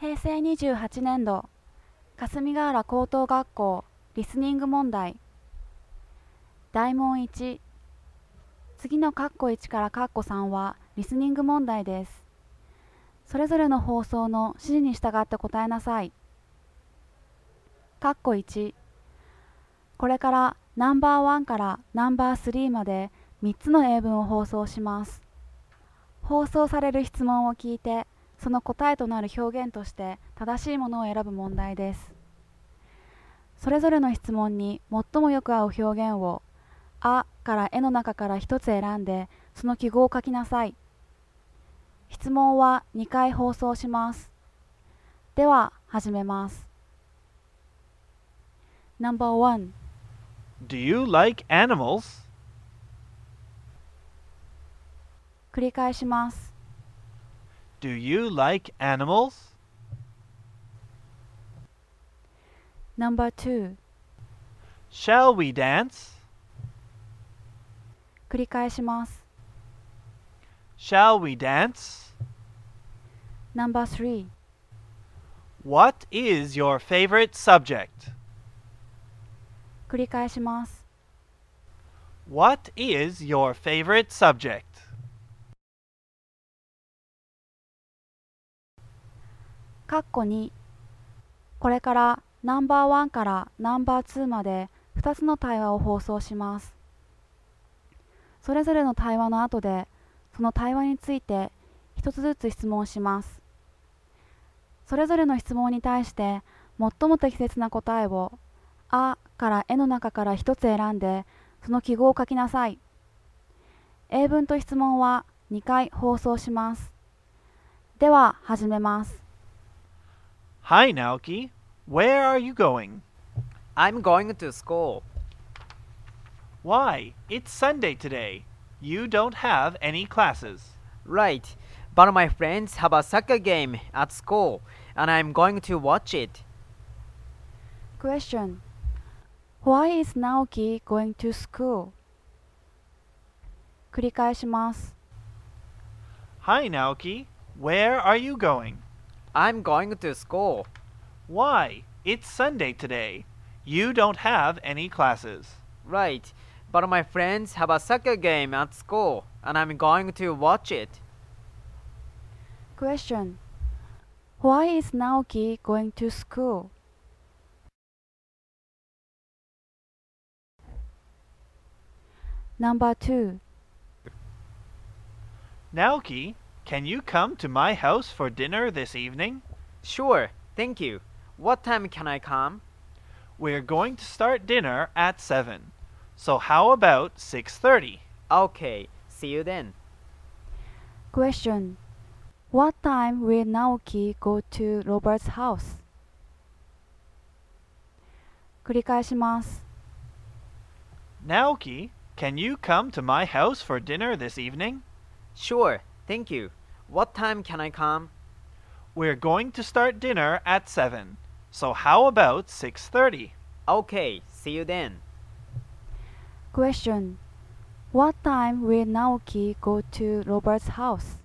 平成28年度霞ヶ原高等学校リスニング問題。大問1、次の括弧1から括弧3はリスニング問題です。それぞれの放送の指示に従って答えなさい。括弧1、これからナンバー1からナンバー3まで3つの英文を放送します。放送される質問を聞いて、その答えとなる表現として正しいものを選ぶ問題です。それぞれの質問に最もよく合う表現をあからえの中から一つ選んで、その記号を書きなさい。質問は2回放送します。では始めます。No.1 Do you like animals? 繰り返します。 Do you like animals? No.2 Shall we dance? 繰り返します。 Shall we dance? No.3 What is your favorite subject? 繰り返します。 What is your favorite subject? 括弧2、これからナンバー1からナンバー2まで2つの対話を放送します。それぞれの対話の後で、その対話について一つずつ質問します。それぞれの質問に対して最も適切な答えをあからえの中から一つ選んで、その記号を書きなさい。英文と質問は2回放送します。では始めます。 Hi, Naoki. Where are you going? I'm going to school. Why? It's Sunday today. You don't have any classes. Right, but my friends have a soccer game at school, and I'm going to watch it. Question: Why is Naoki going to school? 繰り返します。 Hi, Naoki. Where are you going? I'm going to school. Why? It's Sunday today. You don't have any classes. Right, but my friends have a soccer game at school, and I'm going to watch it. Question: Why is Naoki going to school? No.2 Naoki, can you come to my house for dinner this evening? Sure, thank you. What time can I come? We're going to start dinner at 7. So how about 6:30? Okay, see you then. Question: What time will Naoki go to Robert's house? 繰り返します。 Naoki, can you come to my house for dinner this evening? Sure, thank you. What time can I come? We're going to start dinner at 7. So how about 6:30? Okay, see you then. Question: What time will Naoki go to Robert's house?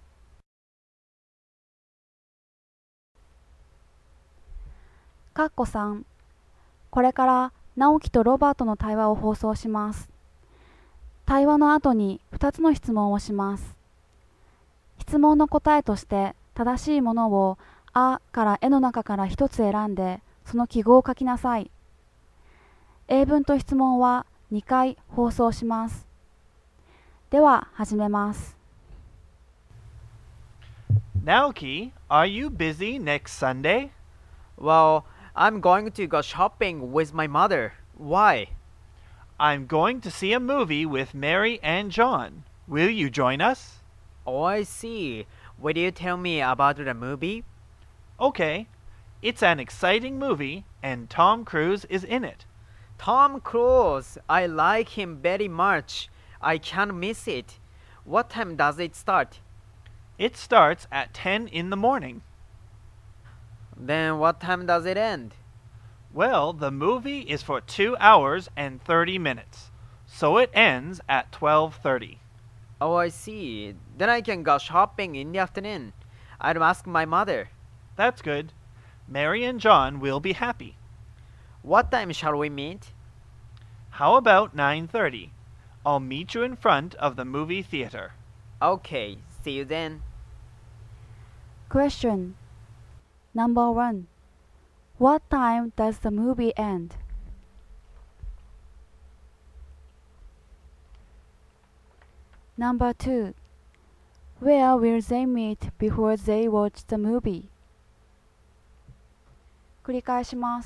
括弧3、これから直樹とロバートの対話を放送します。対話の後に2つの質問をします。質問の答えとして正しいものをあからえの中から1つ選んで、その記号を書きなさい。英文と質問は2回放送します。では始めます。 Naoki, are you busy next Sunday? Well, I'm going to go shopping with my mother. Why? I'm going to see a movie with Mary and John. Will you join us? Oh, I see. Will you tell me about the movie? Okay. It's an exciting movie, and Tom Cruise is in it. Tom Cruise. I like him very much. I can't miss it. What time does it start? It starts at 10 in the morning. Then what time does it end? Well, the movie is for 2 hours and 30 minutes, so it ends at 12:30. Oh, I see. Then I can go shopping in the afternoon. I'll ask my mother. That's good. Mary and John will be happy. What time shall we meet? How about 9:30? I'll meet you in front of the movie theater. Okay, see you then. Question. Number 1. What time does the movie end? Number 2. Where will they meet before they watch the movie? 繰り返します。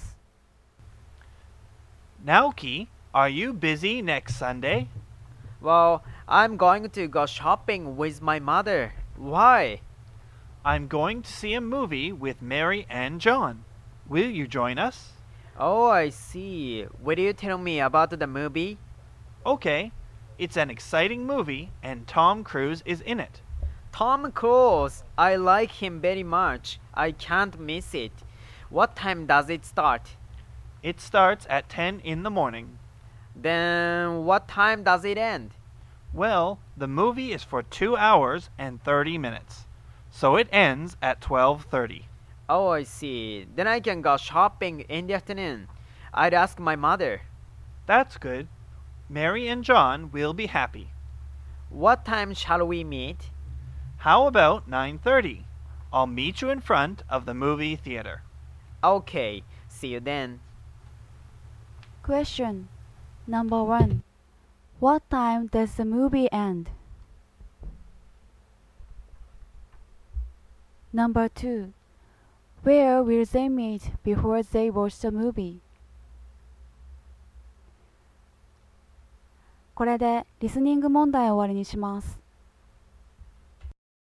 Naoki, are you busy next Sunday? Well, I'm going to go shopping with my mother. Why? I'm going to see a movie with Mary and John. Will you join us? Oh, I see. Will you tell me about the movie? Okay. It's an exciting movie and Tom Cruise is in it. Tom Cruise. I like him very much. I can't miss it. What time does it start? It starts at 10 in the morning. Then what time does it end? Well, the movie is for 2 hours and 30 minutes. So it ends at 12:30. Oh, I see. Then I can go shopping in the afternoon. I'd ask my mother. That's good. Mary and John will be happy. What time shall we meet? How about 9:30? I'll meet you in front of the movie theater. Okay, see you then. Question. Number 1. What time does the movie end? Number 2. Where will they meet before they watch the movie? これでリスニング問題を終わりにします。